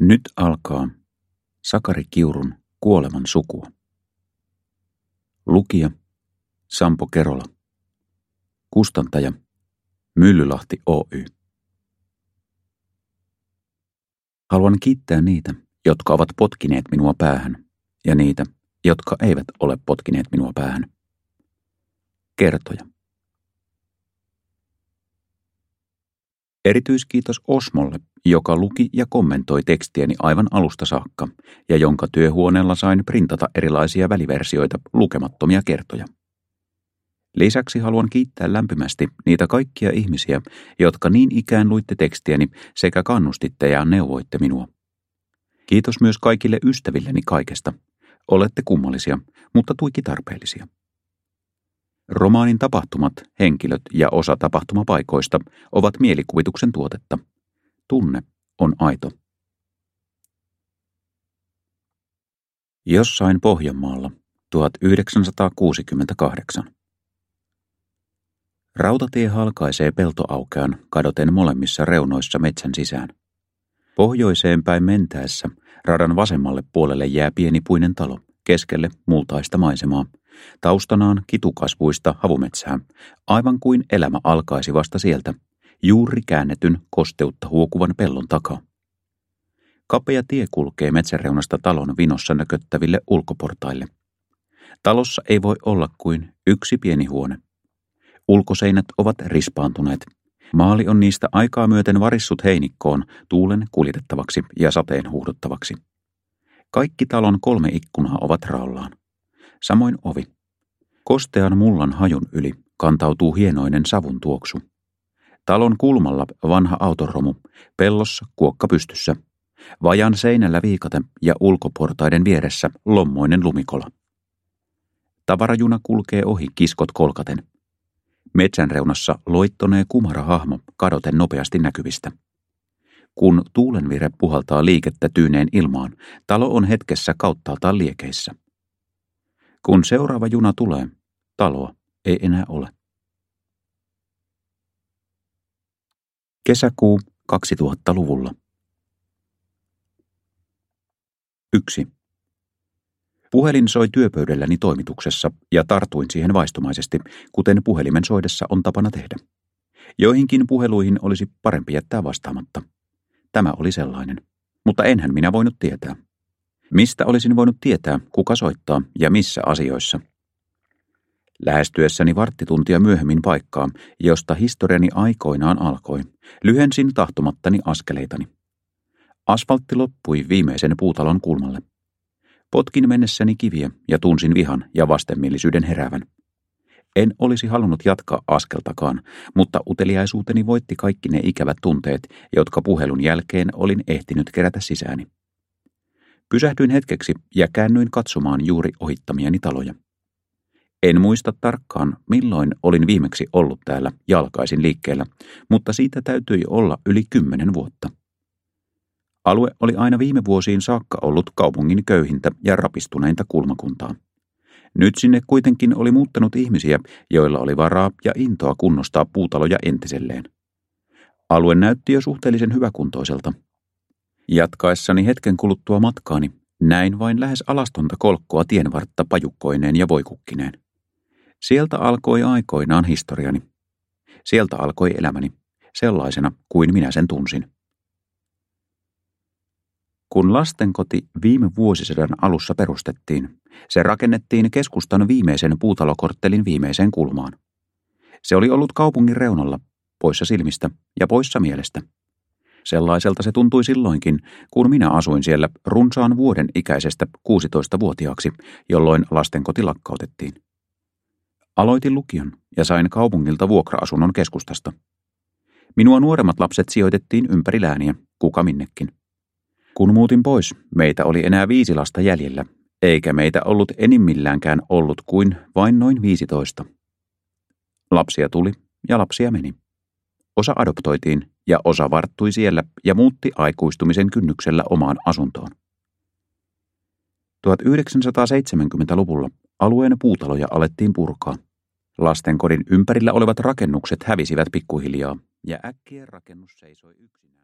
Nyt alkaa Sakari Kiurun Kuoleman sukua. Lukija Sampo Kerola. Kustantaja Myllylahti Oy. Haluan kiittää niitä, jotka ovat potkineet minua päähän, ja niitä, jotka eivät ole potkineet minua päähän. Kertoja. Erityiskiitos Osmolle, joka luki ja kommentoi tekstiäni aivan alusta saakka, ja jonka työhuoneella sain printata erilaisia väliversioita lukemattomia kertoja. Lisäksi haluan kiittää lämpimästi niitä kaikkia ihmisiä, jotka niin ikään luitte tekstiäni sekä kannustitte ja neuvoitte minua. Kiitos myös kaikille ystävilleni kaikesta. Olette kummallisia, mutta tuiki tarpeellisia. Romaanin tapahtumat, henkilöt ja osa tapahtumapaikoista ovat mielikuvituksen tuotetta. Tunne on aito. Jossain Pohjanmaalla 1968. Rautatie halkaisee peltoaukean kadoten molemmissa reunoissa metsän sisään. Pohjoiseen päin mentäessä radan vasemmalle puolelle jää pieni puinen talo keskelle multaista maisemaa. Taustanaan kitukasvuista havumetsää, aivan kuin elämä alkaisi vasta sieltä, juuri käännetyn kosteutta huokuvan pellon takaa. Kapea tie kulkee metsäreunasta talon vinossa nököttäville ulkoportaille. Talossa ei voi olla kuin yksi pieni huone. Ulkoseinät ovat rispaantuneet. Maali on niistä aikaa myöten varissut heinikkoon tuulen kuljetettavaksi ja sateen huuhdottavaksi. Kaikki talon 3 ikkunaa ovat raollaan. Samoin ovi. Kostean mullan hajun yli kantautuu hienoinen savun tuoksu. Talon kulmalla vanha autoromu, pellossa kuokka pystyssä. Vajan seinällä viikate ja ulkoportaiden vieressä lommoinen lumikola. Tavarajuna kulkee ohi kiskot kolkaten. Metsän reunassa loittonee kumara hahmo kadoten nopeasti näkyvistä. Kun tuulenvire puhaltaa liikettä tyyneen ilmaan, talo on hetkessä kauttaaltaan liekeissä. Kun seuraava juna tulee, taloa ei enää ole. Kesäkuu 2000-luvulla. 1. Puhelin soi työpöydälläni toimituksessa ja tartuin siihen vaistomaisesti, kuten puhelimen soidessa on tapana tehdä. Joihinkin puheluihin olisi parempi jättää vastaamatta. Tämä oli sellainen, mutta enhän minä voinut tietää. Mistä olisin voinut tietää, kuka soittaa ja missä asioissa? Lähestyessäni varttituntia myöhemmin paikkaa, josta historiani aikoinaan alkoi, lyhensin tahtomattani askeleitani. Asfaltti loppui viimeisen puutalon kulmalle. Potkin mennessäni kiviä ja tunsin vihan ja vastenmielisyyden heräävän. En olisi halunnut jatkaa askeltakaan, mutta uteliaisuuteni voitti kaikki ne ikävät tunteet, jotka puhelun jälkeen olin ehtinyt kerätä sisääni. Pysähdyin hetkeksi ja käännyin katsomaan juuri ohittamiani taloja. En muista tarkkaan, milloin olin viimeksi ollut täällä jalkaisin liikkeellä, mutta siitä täytyi olla yli 10 vuotta. Alue oli aina viime vuosiin saakka ollut kaupungin köyhintä ja rapistuneinta kulmakuntaa. Nyt sinne kuitenkin oli muuttanut ihmisiä, joilla oli varaa ja intoa kunnostaa puutaloja entiselleen. Alue näytti jo suhteellisen hyväkuntoiselta. Jatkaessani hetken kuluttua matkaani näin vain lähes alastonta kolkkoa tienvartta pajukkoineen ja voikukkineen. Sieltä alkoi aikoinaan historiani. Sieltä alkoi elämäni, sellaisena kuin minä sen tunsin. Kun lastenkoti viime vuosisadan alussa perustettiin, se rakennettiin keskustan viimeisen puutalokorttelin viimeiseen kulmaan. Se oli ollut kaupungin reunalla, poissa silmistä ja poissa mielestä. Sellaiselta se tuntui silloinkin, kun minä asuin siellä runsaan vuoden ikäisestä 16-vuotiaaksi, jolloin lastenkoti lakkautettiin. Aloitin lukion ja sain kaupungilta vuokra-asunnon keskustasta. Minua nuoremmat lapset sijoitettiin ympäri lääniä, kuka minnekin. Kun muutin pois, meitä oli enää 5 lasta jäljellä, eikä meitä ollut enimmilläänkään ollut kuin vain noin 15. Lapsia tuli ja lapsia meni. Osa adoptoitiin ja osa varttui siellä ja muutti aikuistumisen kynnyksellä omaan asuntoon. 1970-luvulla alueen puutaloja alettiin purkaa. Lastenkodin ympärillä olevat rakennukset hävisivät pikkuhiljaa ja äkkiä rakennus seisoi yksinään.